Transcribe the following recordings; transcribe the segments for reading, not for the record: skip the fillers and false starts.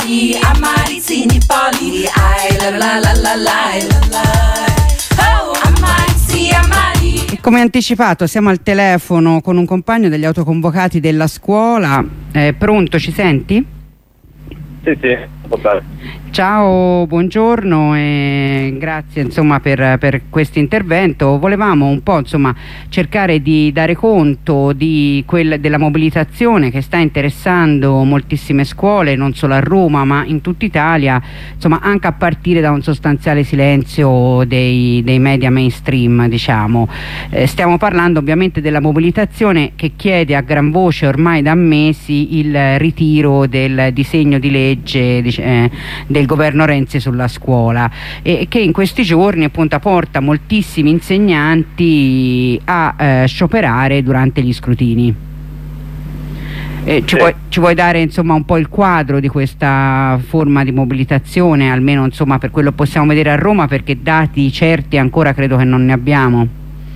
amali, amali sini poli, ai la la la la la. Oh, amali sì, amali. Come anticipato siamo al telefono con un compagno degli autoconvocati della scuola. Pronto, ci senti? Sì, va bene. Ciao, buongiorno e grazie insomma per questo intervento. Volevamo un po' insomma cercare di dare conto della mobilitazione che sta interessando moltissime scuole, non solo a Roma ma in tutta Italia, insomma anche a partire da un sostanziale silenzio dei media mainstream, diciamo. Stiamo parlando ovviamente della mobilitazione che chiede a gran voce ormai da mesi il ritiro del disegno di legge del governo Renzi sulla scuola, e che in questi giorni appunto porta moltissimi insegnanti a scioperare durante gli scrutini. Ci vuoi dare insomma un po' il quadro di questa forma di mobilitazione, almeno insomma per quello possiamo vedere a Roma, perché dati certi ancora credo che non ne abbiamo?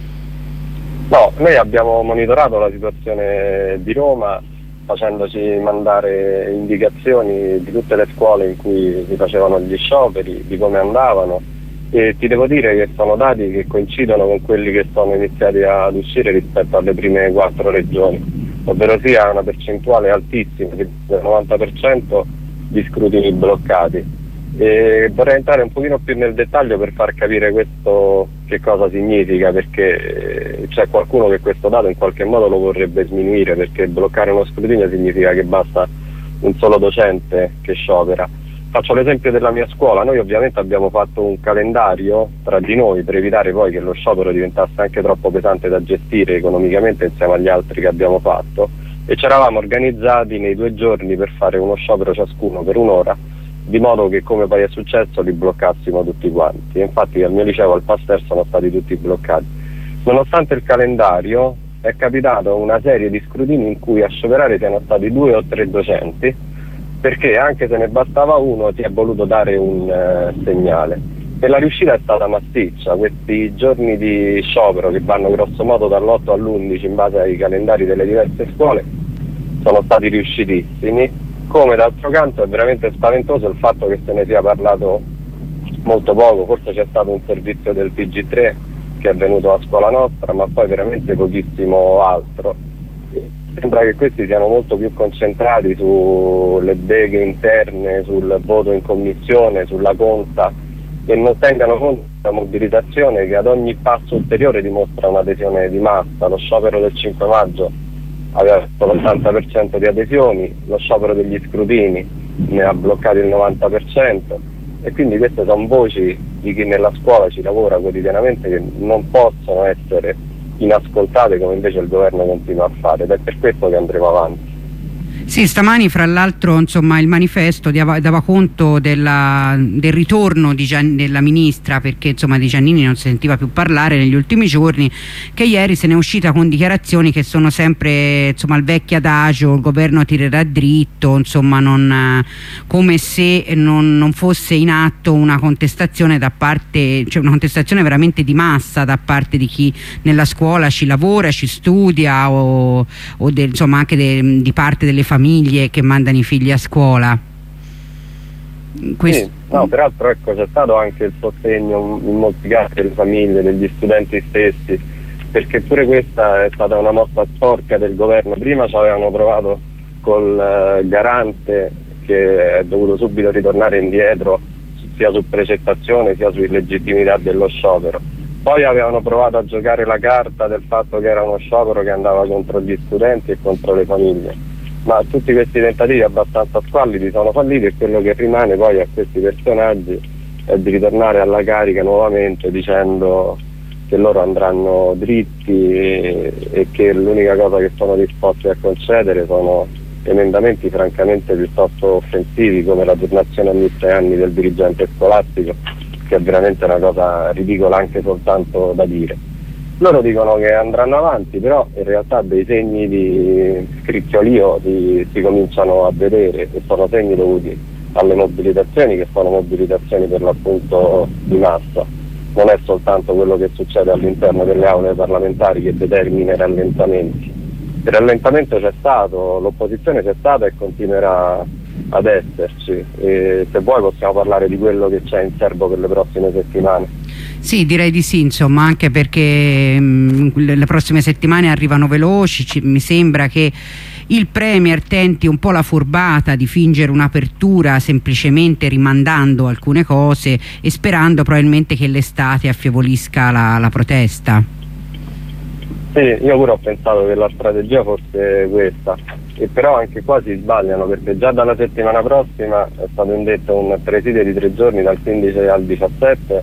No, noi abbiamo monitorato la situazione di Roma facendoci mandare indicazioni di tutte le scuole in cui si facevano gli scioperi, di come andavano, e ti devo dire che sono dati che coincidono con quelli che sono iniziati ad uscire rispetto alle prime 4 regioni, ovvero sia una percentuale altissima, del 90% di scrutini bloccati. E vorrei entrare un pochino più nel dettaglio per far capire questo che cosa significa, perché c'è qualcuno che questo dato in qualche modo lo vorrebbe sminuire, perché bloccare uno scrutinio significa che basta un solo docente che sciopera. Faccio l'esempio della mia scuola: noi ovviamente abbiamo fatto un calendario tra di noi per evitare poi che lo sciopero diventasse anche troppo pesante da gestire economicamente insieme agli altri che abbiamo fatto, e ci eravamo organizzati nei 2 giorni per fare uno sciopero ciascuno per un'ora, di modo che, come poi è successo, li bloccassimo tutti quanti. E infatti al mio liceo, al Pasteur, sono stati tutti bloccati. Nonostante il calendario, è capitato una serie di scrutini in cui a scioperare siano stati 2 o 3 docenti, perché anche se ne bastava uno ti è voluto dare un segnale. E la riuscita è stata massiccia. Questi giorni di sciopero, che vanno grosso modo dall'8 all'11 in base ai calendari delle diverse scuole, sono stati riuscitissimi. Come d'altro canto è veramente spaventoso il fatto che se ne sia parlato molto poco. Forse c'è stato un servizio del TG3 che è venuto a scuola nostra, ma poi veramente pochissimo altro. Sembra che questi siano molto più concentrati sulle beghe interne, sul voto in commissione, sulla conta, e non tengano conto della mobilitazione che ad ogni passo ulteriore dimostra un'adesione di massa. Lo sciopero del 5 maggio aveva l'80% di adesioni, lo sciopero degli scrutini ne ha bloccati il 90%, e quindi queste sono voci di chi nella scuola ci lavora quotidianamente, che non possono essere inascoltate come invece il governo continua a fare, ed è per questo che andremo avanti. Sì, stamani fra l'altro insomma il manifesto dava conto del ritorno della ministra, perché insomma di Giannini non si sentiva più parlare negli ultimi giorni, che ieri se ne è uscita con dichiarazioni che sono sempre insomma il vecchio adagio: il governo tirerà dritto, insomma come se non fosse in atto una contestazione da parte, cioè una contestazione veramente di massa da parte di chi nella scuola ci lavora, ci studia, insomma anche di parte delle famiglie che mandano i figli a scuola. Sì, no, peraltro ecco, c'è stato anche il sostegno in molti casi delle famiglie, degli studenti stessi, perché pure questa è stata una mossa sporca del governo. Prima ci avevano provato col garante, che è dovuto subito ritornare indietro sia su precettazione sia su illegittimità dello sciopero. Poi avevano provato a giocare la carta del fatto che era uno sciopero che andava contro gli studenti e contro le famiglie, ma tutti questi tentativi abbastanza squallidi sono falliti, e quello che rimane poi a questi personaggi è di ritornare alla carica nuovamente dicendo che loro andranno dritti e che l'unica cosa che sono disposti a concedere sono emendamenti francamente piuttosto offensivi, come la turnazione ogni 3 anni del dirigente scolastico, che è veramente una cosa ridicola anche soltanto da dire. Loro dicono che andranno avanti, però in realtà dei segni di scricchiolio si cominciano a vedere, e sono segni dovuti alle mobilitazioni, che sono mobilitazioni per l'appunto di massa. Non è soltanto quello che succede all'interno delle aule parlamentari che determina i rallentamenti. Il rallentamento c'è stato, l'opposizione c'è stata e continuerà ad esserci, e se vuoi possiamo parlare di quello che c'è in serbo per le prossime settimane. Sì, direi di sì, insomma, anche perché le prossime settimane arrivano veloci, mi sembra che il Premier tenti un po' la furbata di fingere un'apertura semplicemente rimandando alcune cose e sperando probabilmente che l'estate affievolisca la protesta. Sì, io pure ho pensato che la strategia fosse questa, e però anche qua si sbagliano, perché già dalla settimana prossima è stato indetto un presidio di 3 giorni dal 15 al 17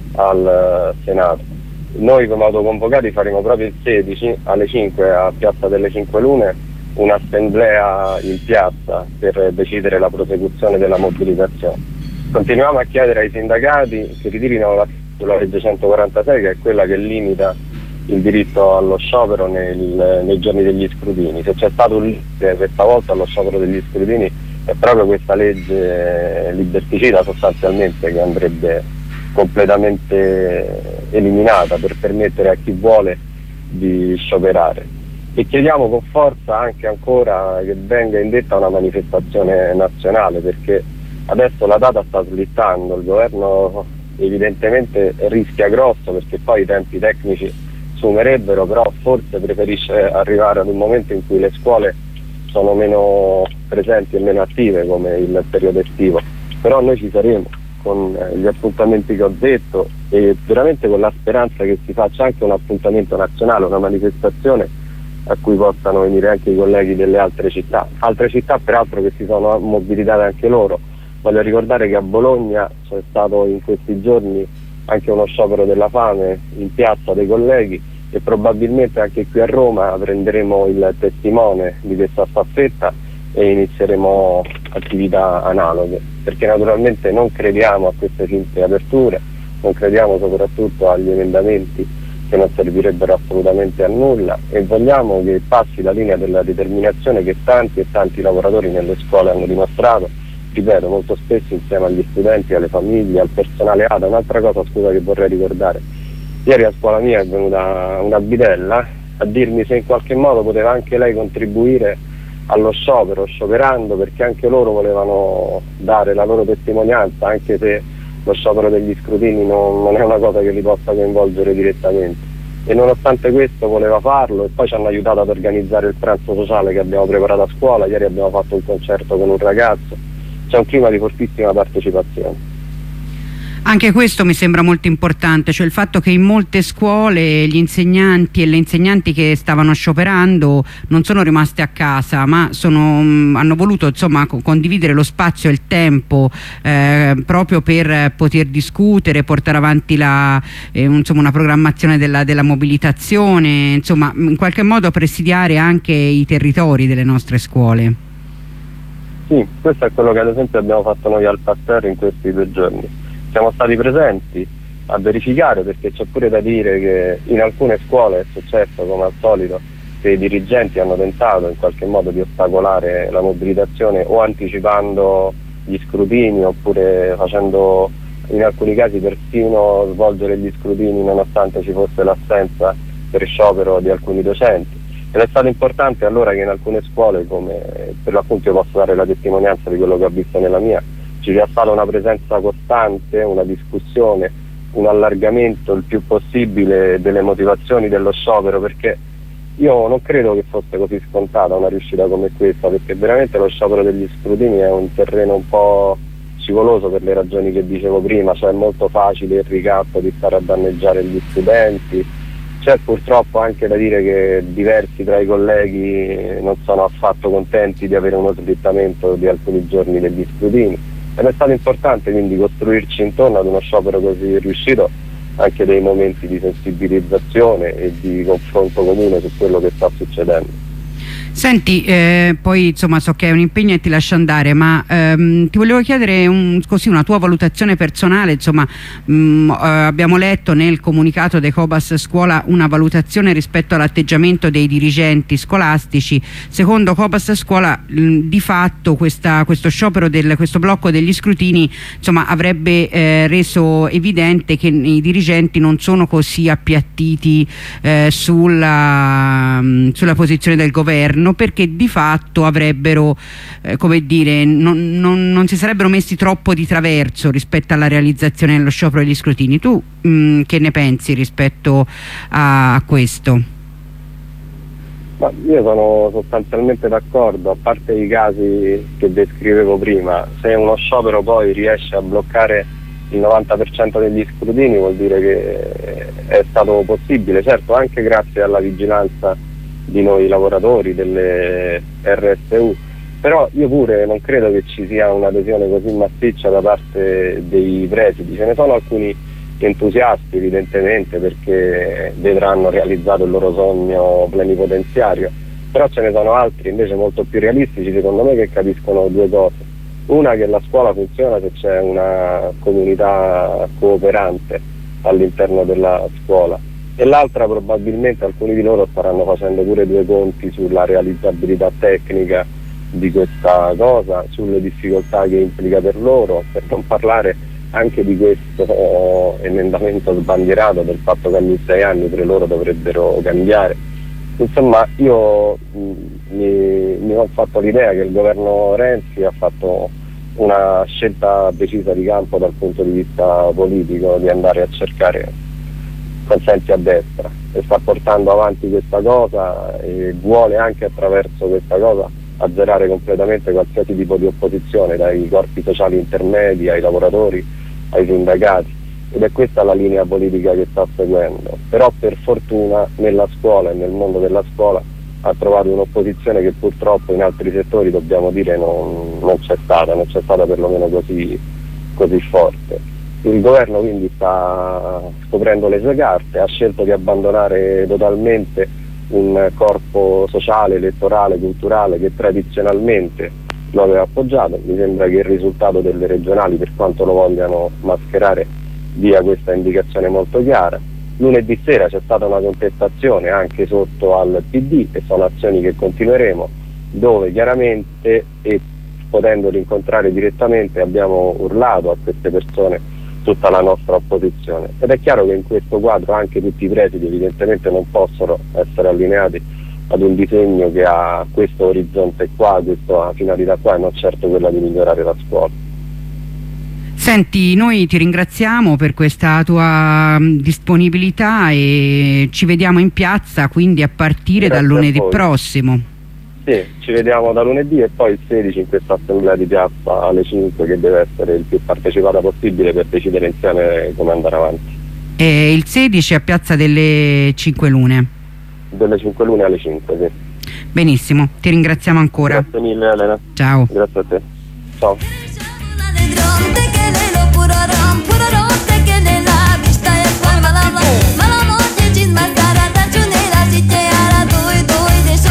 al Senato. Noi come autoconvocati faremo proprio il 16 alle 5 a Piazza delle Cinque Lune un'assemblea in piazza per decidere la prosecuzione della mobilitazione. Continuiamo a chiedere ai sindacati che ritirino la legge 146, che è quella che limita il diritto allo sciopero nei giorni degli scrutini. Se c'è stato un limite questa volta allo sciopero degli scrutini è proprio questa legge liberticida sostanzialmente, che andrebbe completamente eliminata per permettere a chi vuole di scioperare. E chiediamo con forza anche ancora che venga indetta una manifestazione nazionale, perché adesso la data sta slittando, il governo evidentemente rischia grosso, perché poi i tempi tecnici sumerebbero, però forse preferisce arrivare ad un momento in cui le scuole sono meno presenti e meno attive come il periodo estivo. Però noi ci saremo con gli appuntamenti che ho detto, e veramente con la speranza che si faccia anche un appuntamento nazionale, una manifestazione a cui possano venire anche i colleghi delle altre città peraltro che si sono mobilitate anche loro. Voglio ricordare che a Bologna c'è stato in questi giorni anche uno sciopero della fame in piazza dei colleghi, e probabilmente anche qui a Roma prenderemo il testimone di questa staffetta e inizieremo attività analoghe, perché naturalmente non crediamo a queste finte aperture, non crediamo soprattutto agli emendamenti che non servirebbero assolutamente a nulla, e vogliamo che passi la linea della determinazione che tanti e tanti lavoratori nelle scuole hanno dimostrato, ripeto, molto spesso insieme agli studenti, alle famiglie, al personale ATA. Un'altra cosa, scusa, che vorrei ricordare: ieri a scuola mia è venuta una bidella a dirmi se in qualche modo poteva anche lei contribuire allo sciopero, scioperando, perché anche loro volevano dare la loro testimonianza, anche se lo sciopero degli scrutini non è una cosa che li possa coinvolgere direttamente, e nonostante questo voleva farlo. E poi ci hanno aiutato ad organizzare il pranzo sociale che abbiamo preparato a scuola. Ieri abbiamo fatto un concerto con un ragazzo, c'è un clima di fortissima partecipazione. Anche questo mi sembra molto importante, cioè il fatto che in molte scuole gli insegnanti e le insegnanti che stavano scioperando non sono rimaste a casa, ma hanno voluto, insomma, condividere lo spazio e il tempo proprio per poter discutere, portare avanti insomma, una programmazione della mobilitazione, insomma, in qualche modo presidiare anche i territori delle nostre scuole. Sì, questo è quello che ad esempio abbiamo fatto noi al Pasteur in questi 2 giorni. Siamo stati presenti a verificare, perché c'è pure da dire che in alcune scuole è successo, come al solito, che i dirigenti hanno tentato in qualche modo di ostacolare la mobilitazione, o anticipando gli scrutini, oppure facendo in alcuni casi persino svolgere gli scrutini nonostante ci fosse l'assenza per sciopero di alcuni docenti. Ed è stato importante allora che in alcune scuole, come per l'appunto io posso dare la testimonianza di quello che ho visto nella mia, ci sia stata una presenza costante, una discussione, un allargamento il più possibile delle motivazioni dello sciopero, perché io non credo che fosse così scontata una riuscita come questa, perché veramente lo sciopero degli scrutini è un terreno un po' scivoloso per le ragioni che dicevo prima, cioè è molto facile il ricatto di stare a danneggiare gli studenti. C'è purtroppo anche da dire che diversi tra i colleghi non sono affatto contenti di avere uno slittamento di alcuni giorni degli scrutini. Ed è stato importante quindi costruirci intorno ad uno sciopero così riuscito anche dei momenti di sensibilizzazione e di confronto comune su quello che sta succedendo. Senti, poi insomma so che è un impegno e ti lascio andare, ma ti volevo chiedere così una tua valutazione personale. Insomma, abbiamo letto nel comunicato dei Cobas Scuola una valutazione rispetto all'atteggiamento dei dirigenti scolastici. Secondo Cobas Scuola di fatto questo sciopero, questo blocco degli scrutini, insomma, avrebbe reso evidente che i dirigenti non sono così appiattiti sulla posizione del governo, governo, perché di fatto avrebbero, come dire, non si sarebbero messi troppo di traverso rispetto alla realizzazione dello sciopero degli scrutini. Tu che ne pensi rispetto a questo? Ma io sono sostanzialmente d'accordo, a parte i casi che descrivevo prima. Se uno sciopero poi riesce a bloccare il 90% degli scrutini, vuol dire che è stato possibile, certo anche grazie alla vigilanza di noi lavoratori, delle RSU, però io pure non credo che ci sia un'adesione così massiccia da parte dei presidi. Ce ne sono alcuni entusiasti evidentemente, perché vedranno realizzato il loro sogno plenipotenziario, però ce ne sono altri invece molto più realistici, secondo me, che capiscono due cose: una, che la scuola funziona se c'è una comunità cooperante all'interno della scuola, e l'altra, probabilmente alcuni di loro staranno facendo pure due conti sulla realizzabilità tecnica di questa cosa, sulle difficoltà che implica per loro, per non parlare anche di questo emendamento sbandierato del fatto che ogni 6 anni per loro dovrebbero cambiare. Insomma, io mi ho fatto l'idea che il governo Renzi ha fatto una scelta decisa di campo dal punto di vista politico, di andare a cercare consensi a destra, e sta portando avanti questa cosa e vuole anche attraverso questa cosa azzerare completamente qualsiasi tipo di opposizione, dai corpi sociali intermedi ai lavoratori ai sindacati, ed è questa la linea politica che sta seguendo. Però per fortuna nella scuola e nel mondo della scuola ha trovato un'opposizione che purtroppo in altri settori, dobbiamo dire, non c'è stata perlomeno così forte. Il governo quindi sta scoprendo le sue carte, ha scelto di abbandonare totalmente un corpo sociale, elettorale, culturale che tradizionalmente lo aveva appoggiato. Mi sembra che il risultato delle regionali, per quanto lo vogliano mascherare, dia questa indicazione molto chiara. Lunedì sera c'è stata una contestazione anche sotto al PD, e sono azioni che continueremo, dove chiaramente, e potendoli incontrare direttamente, abbiamo urlato a queste persone tutta la nostra opposizione. Ed è chiaro che in questo quadro anche tutti i presidi evidentemente non possono essere allineati ad un disegno che ha questo orizzonte qua, questa finalità qua, e non certo quella di migliorare la scuola. Senti, noi ti ringraziamo per questa tua disponibilità e ci vediamo in piazza quindi a partire dal lunedì prossimo. Sì, ci vediamo da lunedì e poi il 16 in questa assemblea di piazza alle 5, che deve essere il più partecipata possibile per decidere insieme come andare avanti. E il 16 a Piazza delle 5 Lune? Delle 5 Lune alle 5, sì. Benissimo, ti ringraziamo ancora. Grazie mille Elena. Ciao. Grazie a te. Ciao.